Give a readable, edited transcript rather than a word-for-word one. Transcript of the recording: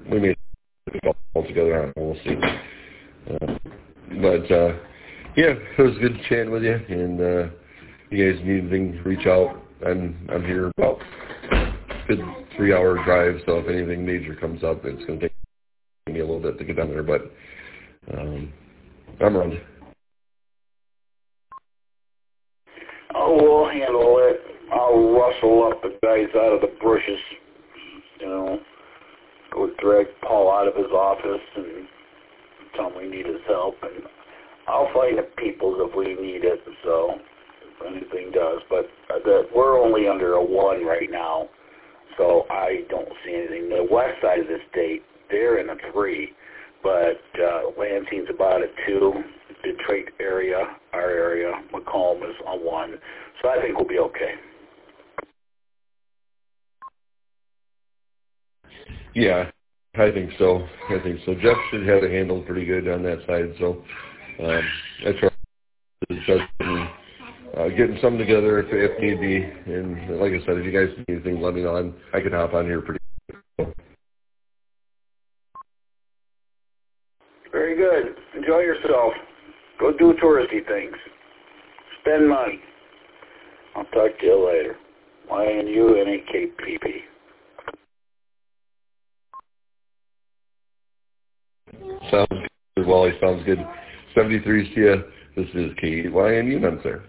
we may all together. We'll see. Yeah, it was good chatting with you. And if you guys need anything, reach out. I'm here about a good 3-hour drive. So if anything major comes up, it's going to take me a little bit to get down there. But I'm around. Oh, we'll handle it. I'll rustle up the guys out of the bushes, go drag Paul out of his office and tell him we need his help. And I'll find the people if we need it, so if anything does. But we're only under a 1 right now, so I don't see anything. The west side of the state, they're in a 3, but Lansing's about a 2. Detroit area, our area, Macomb is a 1. So I think we'll be okay. Yeah, I think so. Jeff should have it handled pretty good on that side. So that's right. Getting some together if need be. And like I said, if you guys need anything, let me know. I can hop on here pretty quick. Very good. Enjoy yourself. Go do touristy things. Spend money. I'll talk to you later. YNUNAKPP. Sounds good, Wally. Sounds good. 73's to you. This is KYNU, sir.